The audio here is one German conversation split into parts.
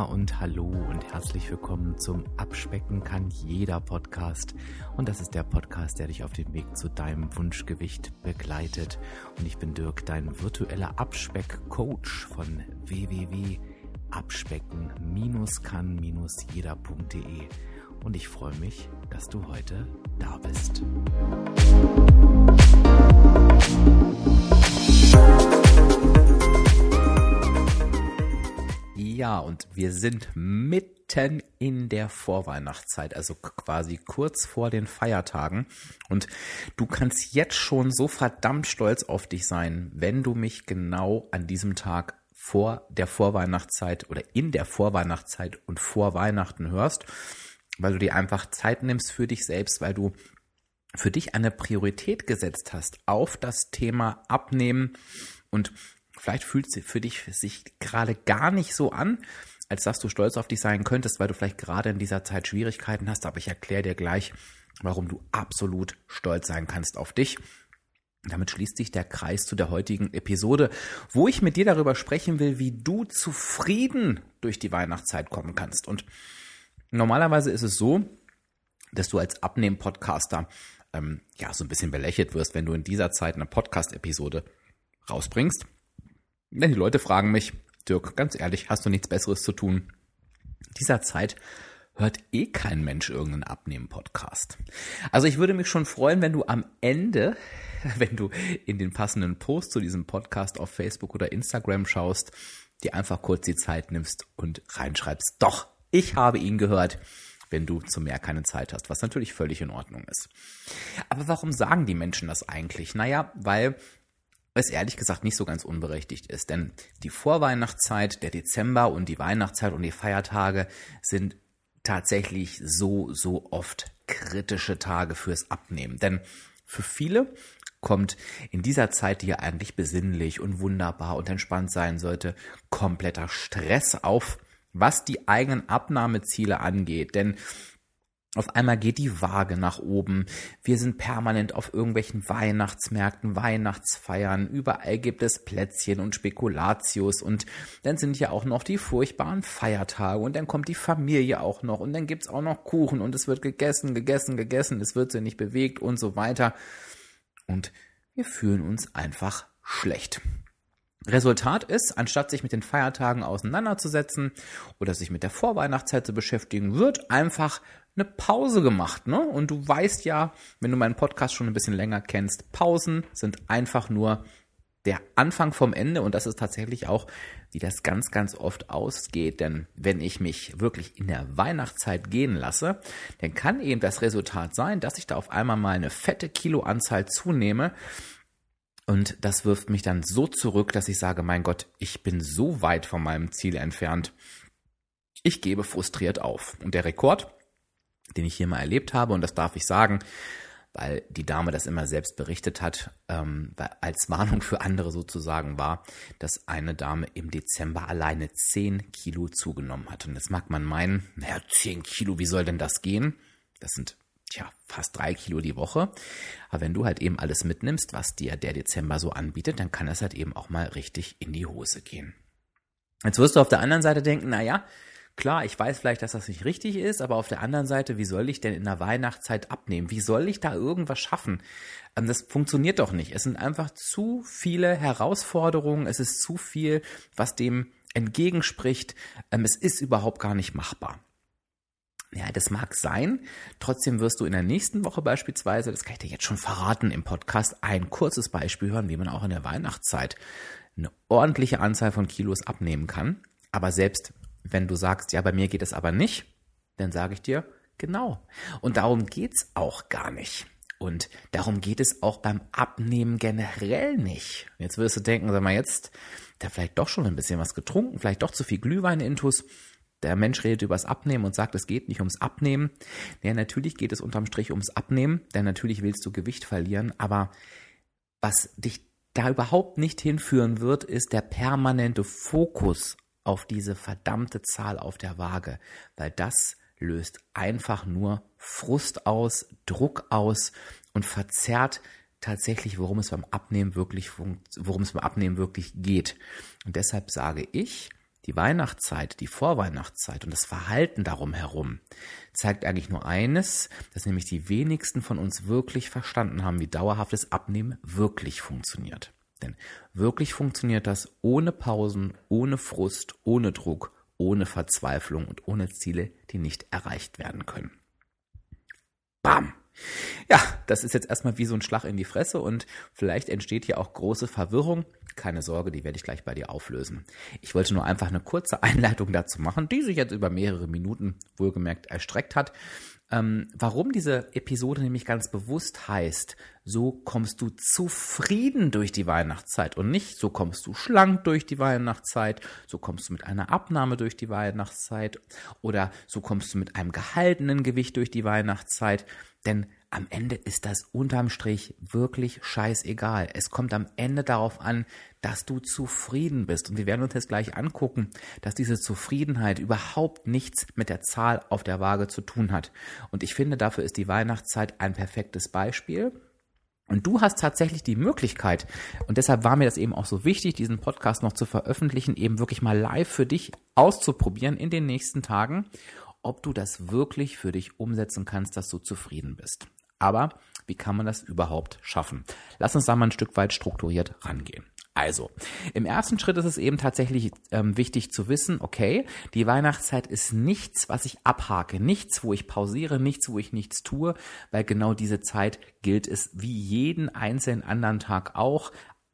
und hallo und herzlich willkommen zum Abspecken kann jeder Podcast. Und das ist der Podcast, der dich auf dem Weg zu deinem Wunschgewicht begleitet. Und ich bin Dirk, dein virtueller Abspeck-Coach von www.abspecken-kann-jeder.de. Und ich freue mich, dass du heute da bist. Ja, und wir sind mitten in der Vorweihnachtszeit, also quasi kurz vor den Feiertagen. Und du kannst jetzt schon so verdammt stolz auf dich sein, wenn du mich genau an diesem Tag vor der Vorweihnachtszeit oder in der Vorweihnachtszeit und vor Weihnachten hörst, weil du dir einfach Zeit nimmst für dich selbst, weil du für dich eine Priorität gesetzt hast auf das Thema Abnehmen. Und vielleicht fühlt es für dich sich gerade gar nicht so an, als dass du stolz auf dich sein könntest, weil du vielleicht gerade in dieser Zeit Schwierigkeiten hast. Aber ich erkläre dir gleich, warum du absolut stolz sein kannst auf dich. Damit schließt sich der Kreis zu der heutigen Episode, wo ich mit dir darüber sprechen will, wie du zufrieden durch die Weihnachtszeit kommen kannst. Und normalerweise ist es so, dass du als Abnehmen-Podcaster so ein bisschen belächelt wirst, wenn du in dieser Zeit eine Podcast-Episode rausbringst. Denn die Leute fragen mich, Dirk, ganz ehrlich, hast du nichts Besseres zu tun? In dieser Zeit hört kein Mensch irgendeinen Abnehmen-Podcast. Also ich würde mich schon freuen, wenn du am Ende, wenn du in den passenden Post zu diesem Podcast auf Facebook oder Instagram schaust, dir einfach kurz die Zeit nimmst und reinschreibst, doch, ich habe ihn gehört, wenn du zu mehr keine Zeit hast, was natürlich völlig in Ordnung ist. Aber warum sagen die Menschen das eigentlich? Naja, weil es ehrlich gesagt nicht so ganz unberechtigt ist, denn die Vorweihnachtszeit, der Dezember und die Weihnachtszeit und die Feiertage sind tatsächlich so oft kritische Tage fürs Abnehmen. Denn für viele kommt in dieser Zeit, die ja eigentlich besinnlich und wunderbar und entspannt sein sollte, kompletter Stress auf, was die eigenen Abnahmeziele angeht. Denn auf einmal geht die Waage nach oben. Wir sind permanent auf irgendwelchen Weihnachtsmärkten, Weihnachtsfeiern. Überall gibt es Plätzchen und Spekulatius. Und dann sind ja auch noch die furchtbaren Feiertage. Und dann kommt die Familie auch noch. Und dann gibt's auch noch Kuchen. Und es wird gegessen. Es wird sich nicht bewegt und so weiter. Und wir fühlen uns einfach schlecht. Resultat ist, anstatt sich mit den Feiertagen auseinanderzusetzen oder sich mit der Vorweihnachtszeit zu beschäftigen, wird einfach eine Pause gemacht, ne? Und du weißt ja, wenn du meinen Podcast schon ein bisschen länger kennst, Pausen sind einfach nur der Anfang vom Ende und das ist tatsächlich auch, wie das ganz oft ausgeht, denn wenn ich mich wirklich in der Weihnachtszeit gehen lasse, dann kann eben das Resultat sein, dass ich da auf einmal mal eine fette Kiloanzahl zunehme. Und das wirft mich dann so zurück, dass ich sage, mein Gott, ich bin so weit von meinem Ziel entfernt. Ich gebe frustriert auf. Und der Rekord, den ich hier mal erlebt habe, und das darf ich sagen, weil die Dame das immer selbst berichtet hat, als Warnung für andere sozusagen war, dass eine Dame im Dezember alleine 10 Kilo zugenommen hat. Und jetzt mag man meinen, 10 Kilo, wie soll denn das gehen? Das sind fast 3 Kilo die Woche. Aber wenn du halt eben alles mitnimmst, was dir der Dezember so anbietet, dann kann das halt eben auch mal richtig in die Hose gehen. Jetzt wirst du auf der anderen Seite denken, klar, ich weiß vielleicht, dass das nicht richtig ist, aber auf der anderen Seite, wie soll ich denn in der Weihnachtszeit abnehmen? Wie soll ich da irgendwas schaffen? Das funktioniert doch nicht. Es sind einfach zu viele Herausforderungen, es ist zu viel, was dem entgegenspricht. Es ist überhaupt gar nicht machbar. Ja, das mag sein. Trotzdem wirst du in der nächsten Woche beispielsweise, das kann ich dir jetzt schon verraten im Podcast, ein kurzes Beispiel hören, wie man auch in der Weihnachtszeit eine ordentliche Anzahl von Kilos abnehmen kann. Aber selbst wenn du sagst, ja, bei mir geht es aber nicht, dann sage ich dir, genau. Und darum geht's auch gar nicht. Und darum geht es auch beim Abnehmen generell nicht. Jetzt wirst du denken, sag mal, jetzt hat er vielleicht doch schon ein bisschen was getrunken, vielleicht doch zu viel Glühwein intus. Der Mensch redet über das Abnehmen und sagt, es geht nicht ums Abnehmen. Ja, natürlich geht es unterm Strich ums Abnehmen, denn natürlich willst du Gewicht verlieren, aber was dich da überhaupt nicht hinführen wird, ist der permanente Fokus auf diese verdammte Zahl auf der Waage, weil das löst einfach nur Frust aus, Druck aus und verzerrt tatsächlich, worum es beim Abnehmen wirklich geht. Und deshalb sage ich, Die Weihnachtszeit, die Vorweihnachtszeit und das Verhalten darum herum zeigt eigentlich nur eines, dass nämlich die wenigsten von uns wirklich verstanden haben, wie dauerhaftes Abnehmen wirklich funktioniert. Denn wirklich funktioniert das ohne Pausen, ohne Frust, ohne Druck, ohne Verzweiflung und ohne Ziele, die nicht erreicht werden können. Bam! Ja, das ist jetzt erstmal wie so ein Schlag in die Fresse und vielleicht entsteht hier auch große Verwirrung. Keine Sorge, die werde ich gleich bei dir auflösen. Ich wollte nur einfach eine kurze Einleitung dazu machen, die sich jetzt über mehrere Minuten wohlgemerkt erstreckt hat. Warum diese Episode nämlich ganz bewusst heißt, so kommst du zufrieden durch die Weihnachtszeit und nicht so kommst du schlank durch die Weihnachtszeit, so kommst du mit einer Abnahme durch die Weihnachtszeit oder so kommst du mit einem gehaltenen Gewicht durch die Weihnachtszeit. Denn am Ende ist das unterm Strich wirklich scheißegal. Es kommt am Ende darauf an, dass du zufrieden bist. Und wir werden uns jetzt gleich angucken, dass diese Zufriedenheit überhaupt nichts mit der Zahl auf der Waage zu tun hat. Und ich finde, dafür ist die Weihnachtszeit ein perfektes Beispiel. Und du hast tatsächlich die Möglichkeit, und deshalb war mir das eben auch so wichtig, diesen Podcast noch zu veröffentlichen, eben wirklich mal live für dich auszuprobieren in den nächsten Tagen, ob du das wirklich für dich umsetzen kannst, dass du zufrieden bist. Aber wie kann man das überhaupt schaffen? Lass uns da mal ein Stück weit strukturiert rangehen. Also, im ersten Schritt ist es eben tatsächlich wichtig zu wissen, okay, die Weihnachtszeit ist nichts, was ich abhake, nichts, wo ich pausiere, nichts, wo ich nichts tue, weil genau diese Zeit gilt es wie jeden einzelnen anderen Tag auch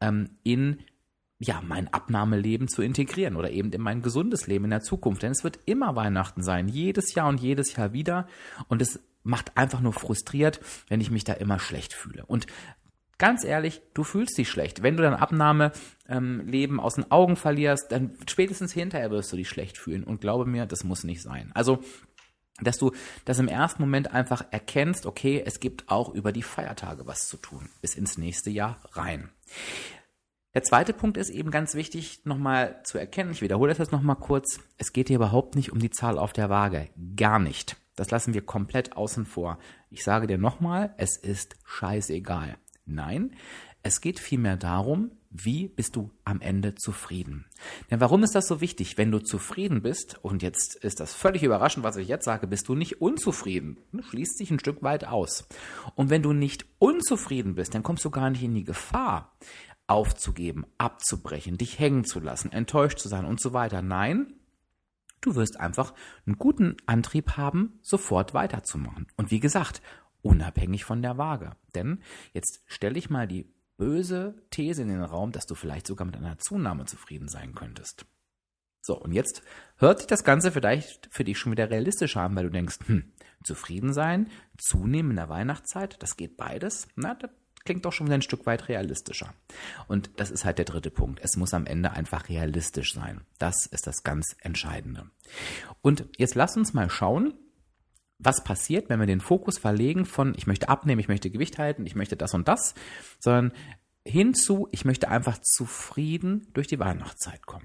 in mein Abnahmeleben zu integrieren oder eben in mein gesundes Leben in der Zukunft. Denn es wird immer Weihnachten sein, jedes Jahr und jedes Jahr wieder. Und es macht einfach nur frustriert, wenn ich mich da immer schlecht fühle. Und ganz ehrlich, du fühlst dich schlecht. Wenn du dein Abnahmeleben aus den Augen verlierst, dann spätestens hinterher wirst du dich schlecht fühlen. Und glaube mir, das muss nicht sein. Also, dass du das im ersten Moment einfach erkennst, okay, es gibt auch über die Feiertage was zu tun, bis ins nächste Jahr rein. Der zweite Punkt ist eben ganz wichtig nochmal zu erkennen, ich wiederhole das jetzt nochmal kurz, es geht hier überhaupt nicht um die Zahl auf der Waage, gar nicht. Das lassen wir komplett außen vor. Ich sage dir nochmal, es ist scheißegal. Nein, es geht vielmehr darum, wie bist du am Ende zufrieden? Denn warum ist das so wichtig? Wenn du zufrieden bist, und jetzt ist das völlig überraschend, was ich jetzt sage, bist du nicht unzufrieden. Du schließt dich ein Stück weit aus. Und wenn du nicht unzufrieden bist, dann kommst du gar nicht in die Gefahr, aufzugeben, abzubrechen, dich hängen zu lassen, enttäuscht zu sein und so weiter. Nein, du wirst einfach einen guten Antrieb haben, sofort weiterzumachen. Und wie gesagt, unabhängig von der Waage. Denn jetzt stelle ich mal die böse These in den Raum, dass du vielleicht sogar mit einer Zunahme zufrieden sein könntest. So, und jetzt hört sich das Ganze vielleicht für dich schon wieder realistischer an, weil du denkst, zufrieden sein, zunehmen in der Weihnachtszeit, das geht beides. Na, das klingt doch schon wieder ein Stück weit realistischer. Und das ist halt der dritte Punkt. Es muss am Ende einfach realistisch sein. Das ist das ganz Entscheidende. Und jetzt lass uns mal schauen, was passiert, wenn wir den Fokus verlegen von ich möchte abnehmen, ich möchte Gewicht halten, ich möchte das und das, sondern hinzu, ich möchte einfach zufrieden durch die Weihnachtszeit kommen.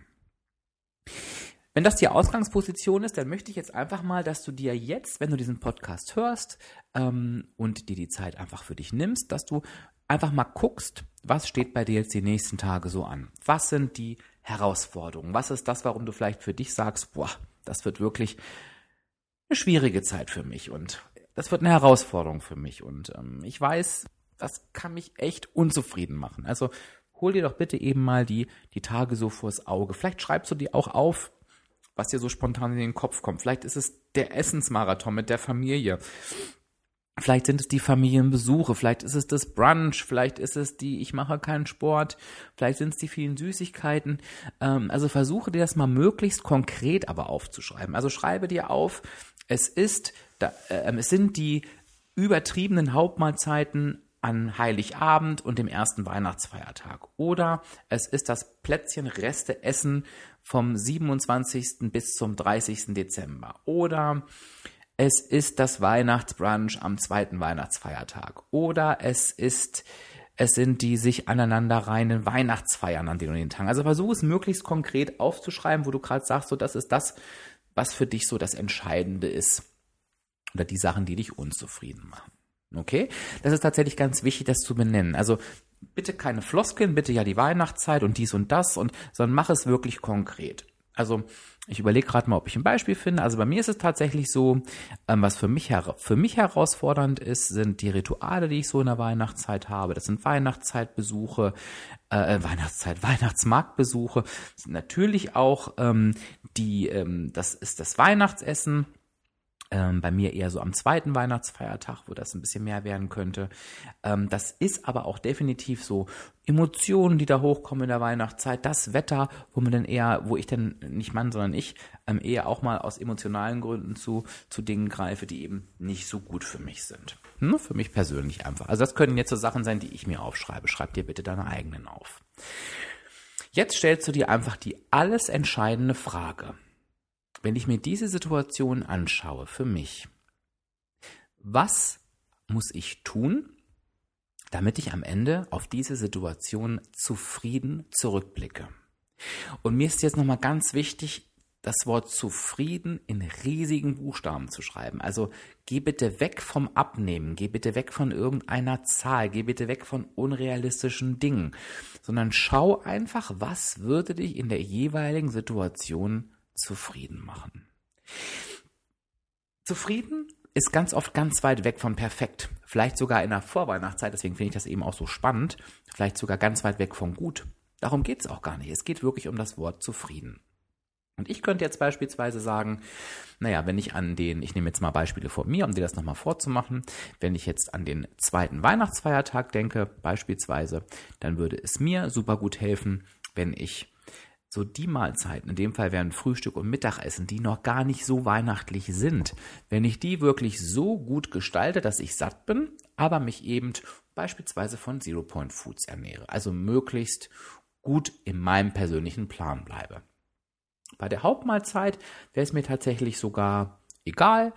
Wenn das die Ausgangsposition ist, dann möchte ich jetzt einfach mal, dass du dir jetzt, wenn du diesen Podcast hörst und dir die Zeit einfach für dich nimmst, dass du einfach mal guckst, was steht bei dir jetzt die nächsten Tage so an? Was sind die Herausforderungen? Was ist das, warum du vielleicht für dich sagst, das wird wirklich eine schwierige Zeit für mich und das wird eine Herausforderung für mich und ich weiß, das kann mich echt unzufrieden machen. Also hol dir doch bitte eben mal die Tage so vors Auge. Vielleicht schreibst du die auch auf, was dir so spontan in den Kopf kommt. Vielleicht ist es der Essensmarathon mit der Familie. Vielleicht sind es die Familienbesuche, vielleicht ist es das Brunch, vielleicht ist es ich mache keinen Sport, vielleicht sind es die vielen Süßigkeiten. Also versuche dir das mal möglichst konkret aber aufzuschreiben. Also schreibe dir auf, es sind die übertriebenen Hauptmahlzeiten an Heiligabend und dem ersten Weihnachtsfeiertag. Oder es ist das Plätzchen Reste-Essen vom 27. bis zum 30. Dezember. Oder es ist das Weihnachtsbrunch am zweiten Weihnachtsfeiertag. Oder es sind die sich aneinanderreihenden Weihnachtsfeiern an den Tagen. Also versuche es möglichst konkret aufzuschreiben, wo du gerade sagst, so das ist das, was für dich so das Entscheidende ist. Oder die Sachen, die dich unzufrieden machen. Okay? Das ist tatsächlich ganz wichtig, das zu benennen. Also bitte keine Floskeln, bitte ja die Weihnachtszeit und dies und das, sondern mach es wirklich konkret. Also ich überlege gerade mal, ob ich ein Beispiel finde. Also bei mir ist es tatsächlich so, was für mich herausfordernd ist, sind die Rituale, die ich so in der Weihnachtszeit habe. Das sind Weihnachtsmarktbesuche. Das sind natürlich auch das ist das Weihnachtsessen. Bei mir eher so am zweiten Weihnachtsfeiertag, wo das ein bisschen mehr werden könnte. Das ist aber auch definitiv so Emotionen, die da hochkommen in der Weihnachtszeit, das Wetter, wo ich dann, nicht Mann, sondern ich, eher auch mal aus emotionalen Gründen zu Dingen greife, die eben nicht so gut für mich sind. Nur für mich persönlich einfach. Also das können jetzt so Sachen sein, die ich mir aufschreibe. Schreib dir bitte deine eigenen auf. Jetzt stellst du dir einfach die alles entscheidende Frage. Wenn ich mir diese Situation anschaue, für mich, was muss ich tun, damit ich am Ende auf diese Situation zufrieden zurückblicke? Und mir ist jetzt nochmal ganz wichtig, das Wort zufrieden in riesigen Buchstaben zu schreiben. Also geh bitte weg vom Abnehmen, geh bitte weg von irgendeiner Zahl, geh bitte weg von unrealistischen Dingen, sondern schau einfach, was würde dich in der jeweiligen Situation zufrieden machen. Zufrieden ist ganz oft ganz weit weg von perfekt. Vielleicht sogar in der Vorweihnachtszeit, deswegen finde ich das eben auch so spannend, vielleicht sogar ganz weit weg von gut. Darum geht es auch gar nicht. Es geht wirklich um das Wort zufrieden. Und ich könnte jetzt beispielsweise sagen, wenn ich nehme jetzt mal Beispiele von mir, um dir das nochmal vorzumachen, wenn ich jetzt an den zweiten Weihnachtsfeiertag denke, beispielsweise, dann würde es mir super gut helfen, wenn ich so die Mahlzeiten, in dem Fall wären Frühstück und Mittagessen, die noch gar nicht so weihnachtlich sind, wenn ich die wirklich so gut gestalte, dass ich satt bin, aber mich eben beispielsweise von Zero Point Foods ernähre, also möglichst gut in meinem persönlichen Plan bleibe. Bei der Hauptmahlzeit wäre es mir tatsächlich sogar egal.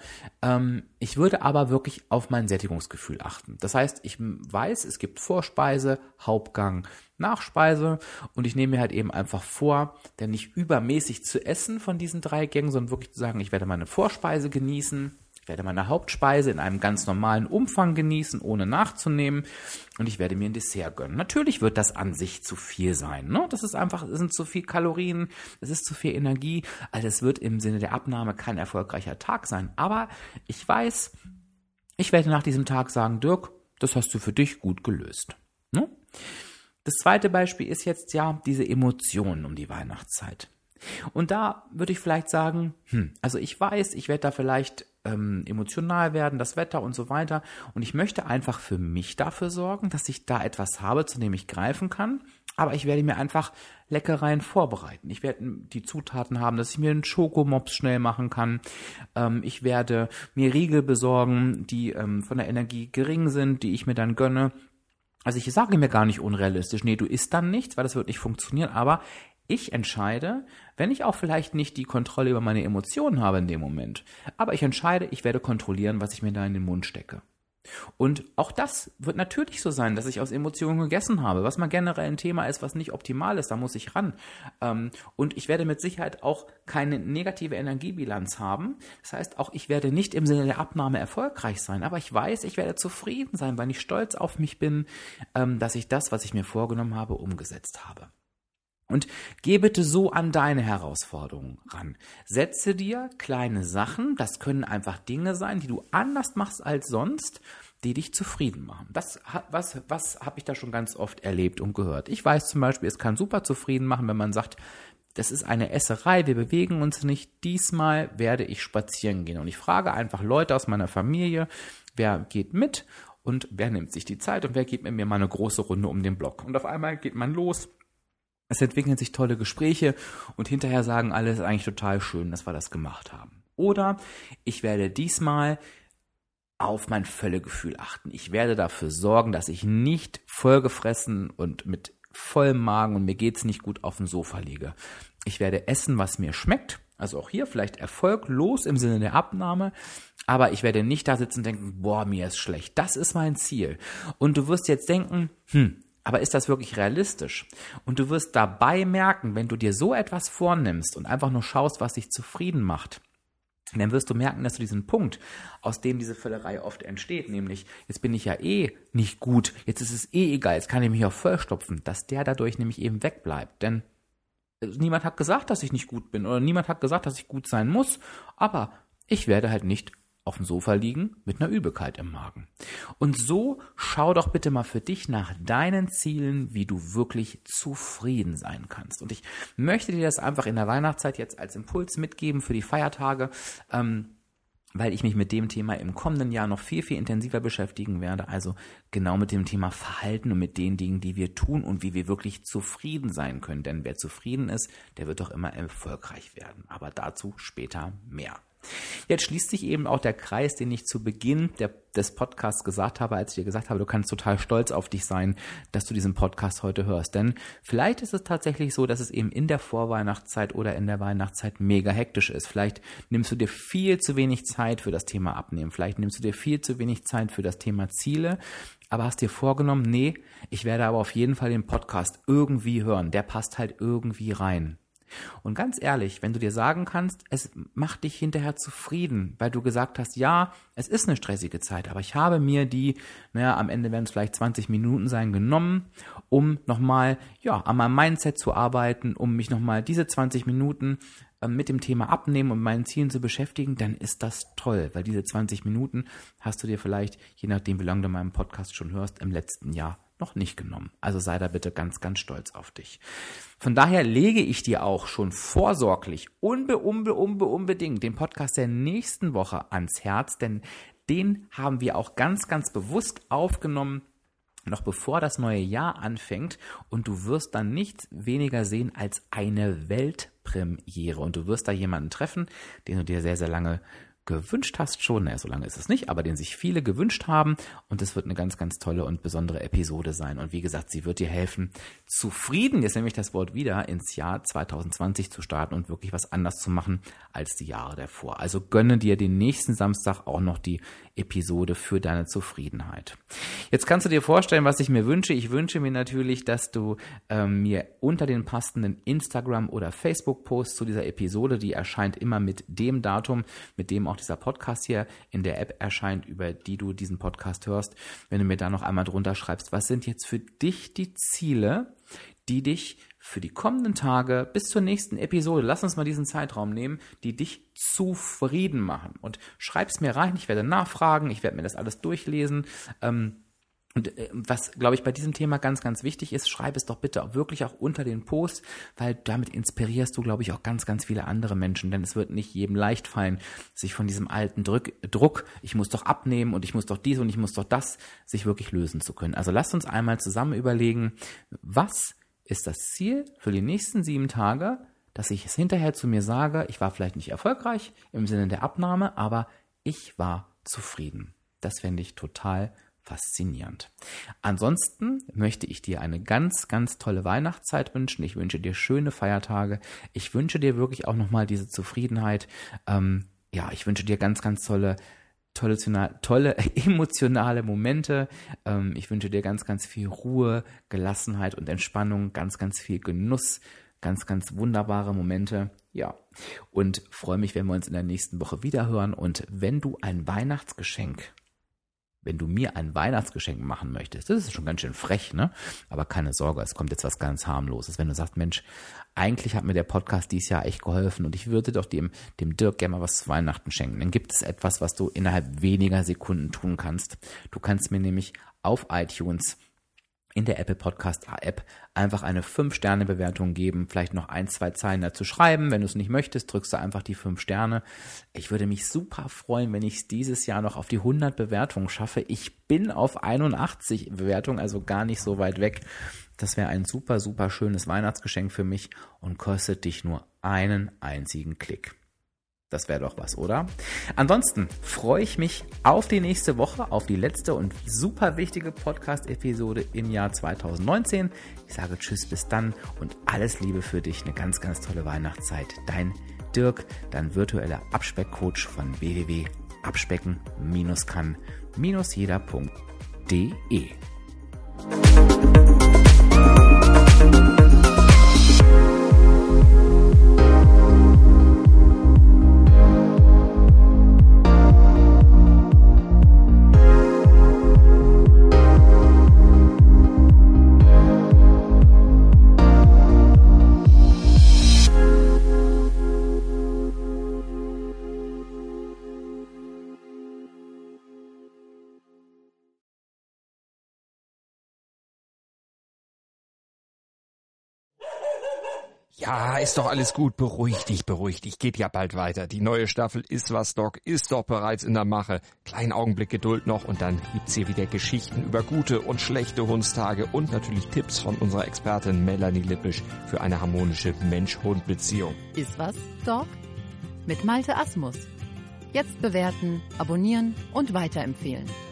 Ich würde aber wirklich auf mein Sättigungsgefühl achten. Das heißt, ich weiß, es gibt Vorspeise, Hauptgang, Nachspeise und ich nehme mir halt eben einfach vor, denn nicht übermäßig zu essen von diesen 3 Gängen, sondern wirklich zu sagen, ich werde meine Vorspeise genießen, ich werde meine Hauptspeise in einem ganz normalen Umfang genießen, ohne nachzunehmen und ich werde mir ein Dessert gönnen. Natürlich wird das an sich zu viel sein, ne? Es sind zu viel Kalorien, es ist zu viel Energie, also es wird im Sinne der Abnahme kein erfolgreicher Tag sein, aber ich weiß, ich werde nach diesem Tag sagen, Dirk, das hast du für dich gut gelöst, ne? Das zweite Beispiel ist jetzt ja diese Emotionen um die Weihnachtszeit. Und da würde ich vielleicht sagen, also ich weiß, ich werde da vielleicht emotional werden, das Wetter und so weiter. Und ich möchte einfach für mich dafür sorgen, dass ich da etwas habe, zu dem ich greifen kann. Aber ich werde mir einfach Leckereien vorbereiten. Ich werde die Zutaten haben, dass ich mir einen Schokomops schnell machen kann. Ich werde mir Riegel besorgen, die von der Energie gering sind, die ich mir dann gönne. Also ich sage mir gar nicht unrealistisch, nee, du isst dann nichts, weil das wird nicht funktionieren, aber ich entscheide, wenn ich auch vielleicht nicht die Kontrolle über meine Emotionen habe in dem Moment, aber ich entscheide, ich werde kontrollieren, was ich mir da in den Mund stecke. Und auch das wird natürlich so sein, dass ich aus Emotionen gegessen habe, was mal generell ein Thema ist, was nicht optimal ist, da muss ich ran. Und ich werde mit Sicherheit auch keine negative Energiebilanz haben. Das heißt, auch ich werde nicht im Sinne der Abnahme erfolgreich sein, aber ich weiß, ich werde zufrieden sein, weil ich stolz auf mich bin, dass ich das, was ich mir vorgenommen habe, umgesetzt habe. Und geh bitte so an deine Herausforderungen ran. Setze dir kleine Sachen, das können einfach Dinge sein, die du anders machst als sonst, die dich zufrieden machen. Was habe ich da schon ganz oft erlebt und gehört? Ich weiß zum Beispiel, es kann super zufrieden machen, wenn man sagt, das ist eine Esserei, wir bewegen uns nicht, diesmal werde ich spazieren gehen. Und ich frage einfach Leute aus meiner Familie, wer geht mit und wer nimmt sich die Zeit und wer geht mit mir mal eine große Runde um den Block. Und auf einmal geht man los. Es entwickeln sich tolle Gespräche und hinterher sagen alle, es ist eigentlich total schön, dass wir das gemacht haben. Oder ich werde diesmal auf mein Völlegefühl achten. Ich werde dafür sorgen, dass ich nicht vollgefressen und mit vollem Magen und mir geht's nicht gut auf dem Sofa liege. Ich werde essen, was mir schmeckt. Also auch hier vielleicht erfolglos im Sinne der Abnahme. Aber ich werde nicht da sitzen und denken, boah, mir ist schlecht. Das ist mein Ziel. Und du wirst jetzt denken, aber ist das wirklich realistisch? Und du wirst dabei merken, wenn du dir so etwas vornimmst und einfach nur schaust, was dich zufrieden macht, dann wirst du merken, dass du diesen Punkt, aus dem diese Völlerei oft entsteht, nämlich jetzt bin ich ja nicht gut, jetzt ist es egal, jetzt kann ich mich auch vollstopfen, dass der dadurch nämlich eben wegbleibt. Denn Niemand hat gesagt, dass ich nicht gut bin oder niemand hat gesagt, dass ich gut sein muss, aber ich werde halt nicht auf dem Sofa liegen mit einer Übelkeit im Magen. Und so schau doch bitte mal für dich nach deinen Zielen, wie du wirklich zufrieden sein kannst. Und ich möchte dir das einfach in der Weihnachtszeit jetzt als Impuls mitgeben für die Feiertage, weil ich mich mit dem Thema im kommenden Jahr noch viel, viel intensiver beschäftigen werde. Also genau mit dem Thema Verhalten und mit den Dingen, die wir tun und wie wir wirklich zufrieden sein können. Denn wer zufrieden ist, der wird doch immer erfolgreich werden. Aber dazu später mehr. Jetzt schließt sich eben auch der Kreis, den ich zu Beginn des Podcasts gesagt habe, als ich dir gesagt habe, du kannst total stolz auf dich sein, dass du diesen Podcast heute hörst. Denn vielleicht ist es tatsächlich so, dass es eben in der Vorweihnachtszeit oder in der Weihnachtszeit mega hektisch ist. Vielleicht nimmst du dir viel zu wenig Zeit für das Thema Abnehmen. Vielleicht nimmst du dir viel zu wenig Zeit für das Thema Ziele. Aber hast dir vorgenommen, nee, ich werde aber auf jeden Fall den Podcast irgendwie hören. Der passt halt irgendwie rein. Und ganz ehrlich, wenn du dir sagen kannst, es macht dich hinterher zufrieden, weil du gesagt hast, ja, es ist eine stressige Zeit, aber ich habe mir am Ende werden es vielleicht 20 Minuten sein, genommen, um nochmal, an meinem Mindset zu arbeiten, um mich nochmal diese 20 Minuten mit dem Thema Abnehmen und meinen Zielen zu beschäftigen, dann ist das toll, weil diese 20 Minuten hast du dir vielleicht, je nachdem wie lange du meinen Podcast schon hörst, im letzten Jahr noch nicht genommen. Also sei da bitte ganz, ganz stolz auf dich. Von daher lege ich dir auch schon vorsorglich unbedingt den Podcast der nächsten Woche ans Herz, denn den haben wir auch ganz, ganz bewusst aufgenommen, noch bevor das neue Jahr anfängt, und du wirst dann nichts weniger sehen als eine Weltpremiere und du wirst da jemanden treffen, den du dir sehr, sehr lange gewünscht hast schon, so lange ist es nicht, aber den sich viele gewünscht haben, und es wird eine ganz, ganz tolle und besondere Episode sein. Und wie gesagt, sie wird dir helfen, zufrieden, jetzt nehme ich das Wort wieder, ins Jahr 2020 zu starten und wirklich was anders zu machen als die Jahre davor. Also gönne dir den nächsten Samstag auch noch die Episode für deine Zufriedenheit. Jetzt kannst du dir vorstellen, was ich mir wünsche. Ich wünsche mir natürlich, dass du mir unter den passenden Instagram- oder Facebook-Post zu dieser Episode, die erscheint immer mit dem Datum, mit dem auch dieser Podcast hier in der App erscheint, über die du diesen Podcast hörst, wenn du mir da noch einmal drunter schreibst, was sind jetzt für dich die Ziele, die dich für die kommenden Tage bis zur nächsten Episode, lass uns mal diesen Zeitraum nehmen, die dich zufrieden machen. Und schreib's mir rein, ich werde nachfragen, ich werde mir das alles durchlesen. Und was, glaube ich, bei diesem Thema ganz, ganz wichtig ist, schreib es doch bitte wirklich auch unter den Post, weil damit inspirierst du, glaube ich, auch ganz, ganz viele andere Menschen, denn es wird nicht jedem leicht fallen, sich von diesem alten Druck, ich muss doch abnehmen und ich muss doch dies und ich muss doch das, sich wirklich lösen zu können. Also lasst uns einmal zusammen überlegen, was ist das Ziel für die nächsten 7 Tage, dass ich es hinterher zu mir sage, ich war vielleicht nicht erfolgreich im Sinne der Abnahme, aber ich war zufrieden. Das fände ich total faszinierend. Ansonsten möchte ich dir eine ganz, ganz tolle Weihnachtszeit wünschen. Ich wünsche dir schöne Feiertage. Ich wünsche dir wirklich auch nochmal diese Zufriedenheit. Ich wünsche dir ganz, ganz tolle emotionale Momente. Ich wünsche dir ganz, ganz viel Ruhe, Gelassenheit und Entspannung, ganz, ganz viel Genuss, ganz, ganz wunderbare Momente. Ja, und freue mich, wenn wir uns in der nächsten Woche wieder hören. Und wenn du mir ein Weihnachtsgeschenk machen möchtest, das ist schon ganz schön frech, ne? Aber keine Sorge, es kommt jetzt was ganz harmloses. Wenn du sagst, Mensch, eigentlich hat mir der Podcast dieses Jahr echt geholfen und ich würde doch dem Dirk gerne mal was zu Weihnachten schenken, dann gibt es etwas, was du innerhalb weniger Sekunden tun kannst. Du kannst mir nämlich auf iTunes in der Apple Podcast App einfach eine 5-Sterne-Bewertung geben, vielleicht noch 1, 2 Zeilen dazu schreiben. Wenn du es nicht möchtest, drückst du einfach die 5 Sterne. Ich würde mich super freuen, wenn ich es dieses Jahr noch auf die 100 Bewertungen schaffe. Ich bin auf 81 Bewertungen, also gar nicht so weit weg. Das wäre ein super, super schönes Weihnachtsgeschenk für mich und kostet dich nur einen einzigen Klick. Das wäre doch was, oder? Ansonsten freue ich mich auf die nächste Woche, auf die letzte und super wichtige Podcast-Episode im Jahr 2019. Ich sage Tschüss, bis dann und alles Liebe für dich. Eine ganz, ganz tolle Weihnachtszeit. Dein Dirk, dein virtueller Abspeckcoach von www.abspecken-kann-jeder.de. Ja, ist doch alles gut. Beruhig dich. Geht ja bald weiter. Die neue Staffel Ist was, Doc ist doch bereits in der Mache. Kleinen Augenblick Geduld noch und dann gibt's hier wieder Geschichten über gute und schlechte Hundstage und natürlich Tipps von unserer Expertin Melanie Lippisch für eine harmonische Mensch-Hund-Beziehung. Ist was, Doc? Mit Malte Asmus. Jetzt bewerten, abonnieren und weiterempfehlen.